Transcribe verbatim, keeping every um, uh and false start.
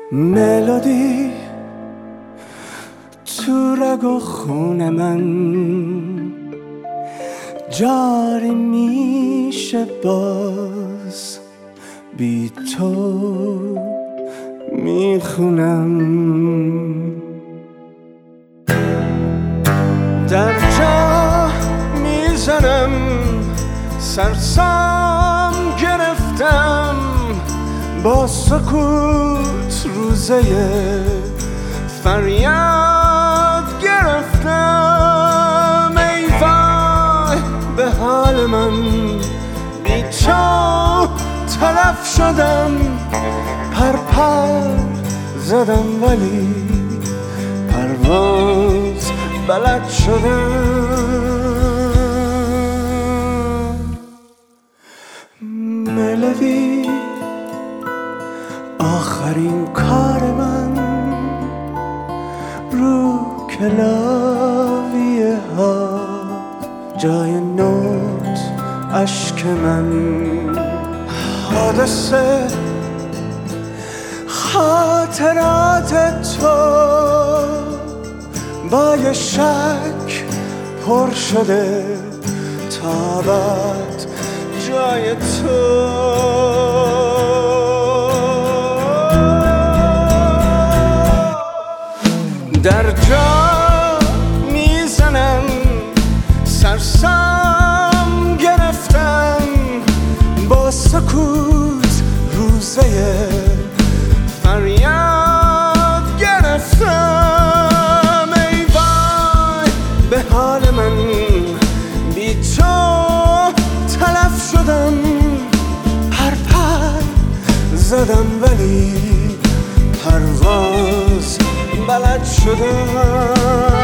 ملودی تو رگ و خون من جاری میشه باز، بی تو میخونم. در جا میزنم، سرسام گرفتم، با سکوت روزه فریاد گرفتم. ای وای به حال من، بی تو تلف شدم، پر پر زدم ولی پرواز بلد شدم. ملودی آخرین کار من، رو کلاویه ها جای نوت عشق من. حادثه خاطرات تو با یه شک پر شده، تابت جای تو. در جا میزنم، سرسام گرفتم، با سکوت روزه فریاد گرفتم. ای وای به حال من، بی تو تلف شدم، پر پر زدم ولی پرواز بلد شدم.